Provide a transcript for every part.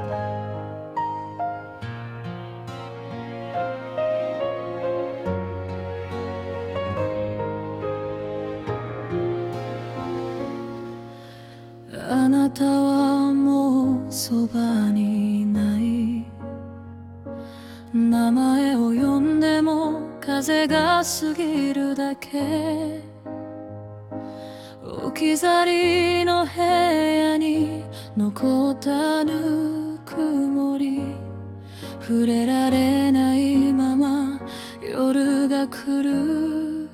あなたはもうそばにいない。名前を呼んでも風が過ぎるだけ。置き去りの部屋に残ったぬくもり、触れられないまま夜が来る。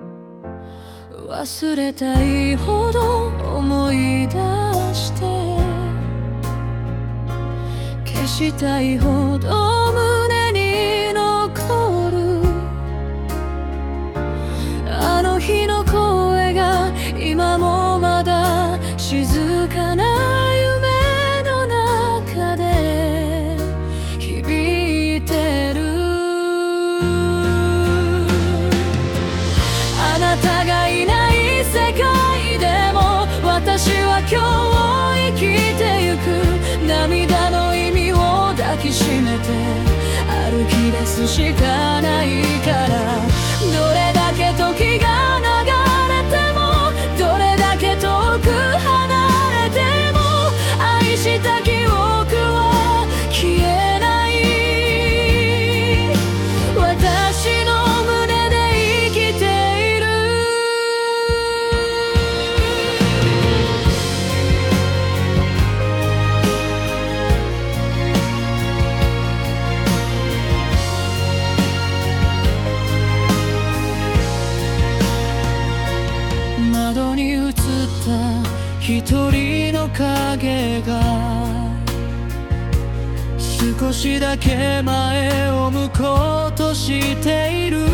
忘れたいほど思い出して、消したいほど胸に残る。あの日の声が今もまだ静かな夢の中で響いてる。あなたがいない世界でも私は今日生きてゆく。涙の意味を抱きしめて歩き出すしかないから。どれだけ時が流れても、どれだけ遠く離れても、愛した記憶は消えない。私の胸で生きている。窓に映った一人の影が少しだけ前を向こうとしている。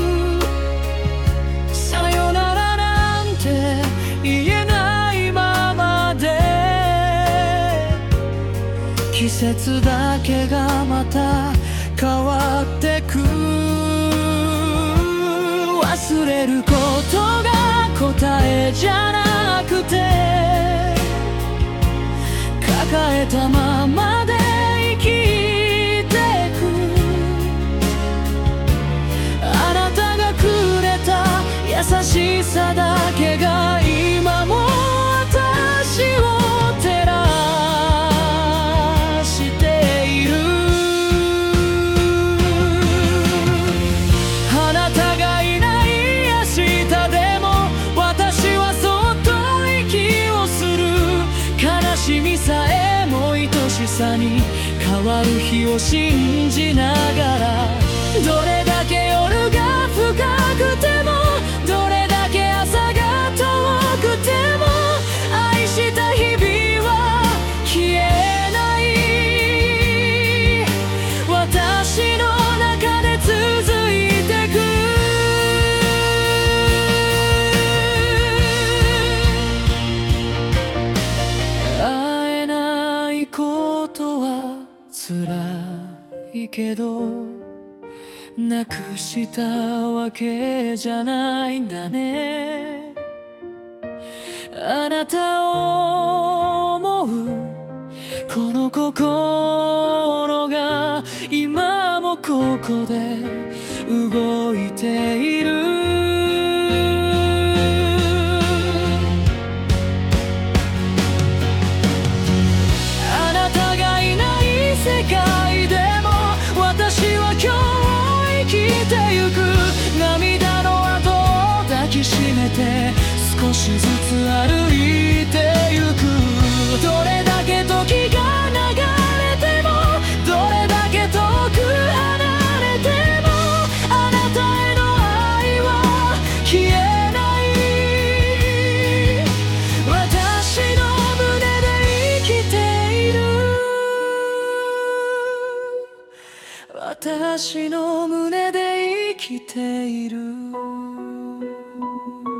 さよならなんて言えないままで、季節だけがまた変わってく。忘れることが答えじゃなくて、抱えたままで生きてく。あなたがくれた優しさだけが今も私を照らしている。あなたがいない明日でも私はそっと息をする。悲しみさえも愛しさに変わる日を信じながら、どれだけ夜が深くても、どれだけ朝が遠くても、愛した日々は消えない。私の中で続いてく。会えないことは辛いけど、なくしたわけじゃないんだね。あなたを思うこの心が今もここで動いている。あなたがいない世界でも私は今日生きてゆく。涙の後を抱きしめて少しずつ歩いてゆく。どれだけ時が流れても、どれだけ遠く離れても、あなたへの愛は消えない。私の胸で生きている。私の胸で生きている。